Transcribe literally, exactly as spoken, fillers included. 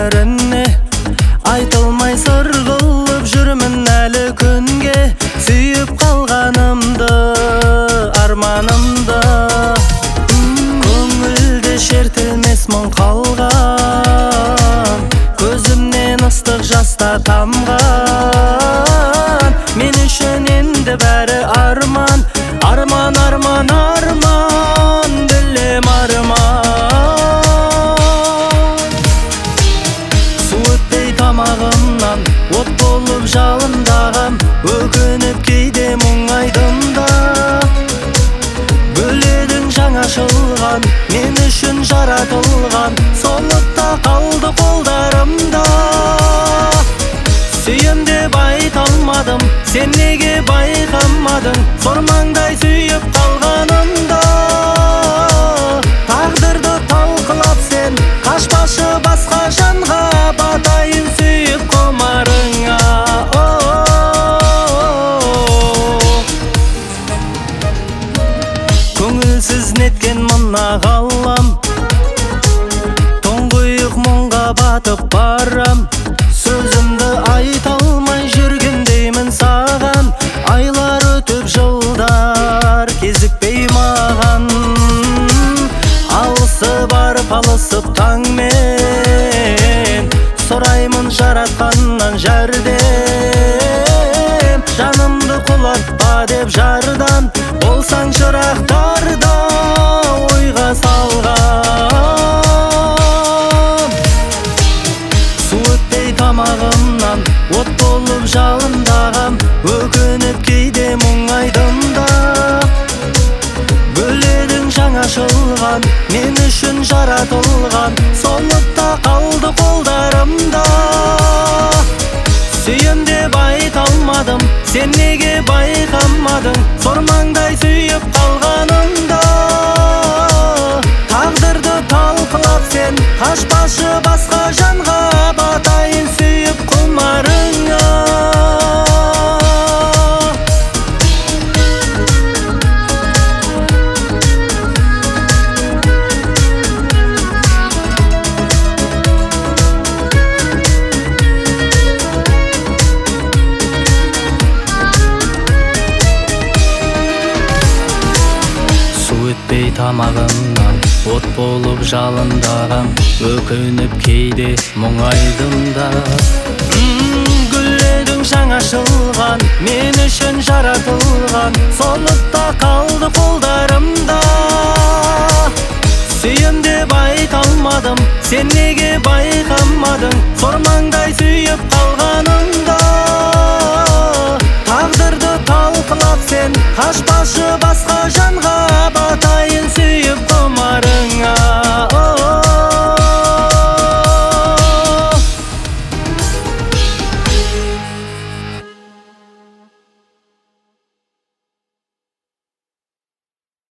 бәріне айтылмай сыр қылып жүрмін әлі күнге, сүйіп қалғанымды, арманымды. Көңілде шертілмес мұң қалған, көзімнен ыстық жаста тамған. Мен үшін енді бәрі арман, арман, арман, арман, білем арман. Су өтпей тамағымнан, от болып жалындағам, өкініп кейде мұңайдым-да. Бөледің жаңашылған, мен үшін жаратылған, солықта қалды қолдарымда. Сүйем деп айта алмадым, сен неге байқамадың, сормаңдай сүйіп қалғанымда. Тағдырды талқылап сен, қашпашы басқа жанға, батайын сүйіп құмарыңа. Көңілсіз неткен мына ғалам, тұңғиық мұңға батып барам. Сөзімді айта алмай жүргендеймін саған, айлар өтіп жылдар кезікпей маған. Алысып барып алысып таңмен, сұраймын жаратқаннан жәрдем. Жанымды құлатпа деп жардан, болсаң шырақтарда ойға салған. Су өтпей тамағымнан, от болып жалындағам, өкініп кейде мұңайдым-да. Бөледің жаңашылған, мен үшін жаратылған, солықта қалды қолдарымда. Сүйем деп айта алмадым, сен неге байқамадың, сормаңдай сүйіп қалғанымда. Тағдырды талқылап сен, қашпашы басқа жанға, батайын сүйіп құмарыңа. Өтпей тамағымнан, от болып жалындағам, өкініп кейде мұңайдым-да. Гүледің жаңашылған, мен үшін жаратылған, солықта қалды қолдарымда. Сүйем деп айта алмадым, сен неге байқамадың, сормаңдай сүйіп қалғанымда. Тағдырды талқылап сен, қашпашы басқа жанға,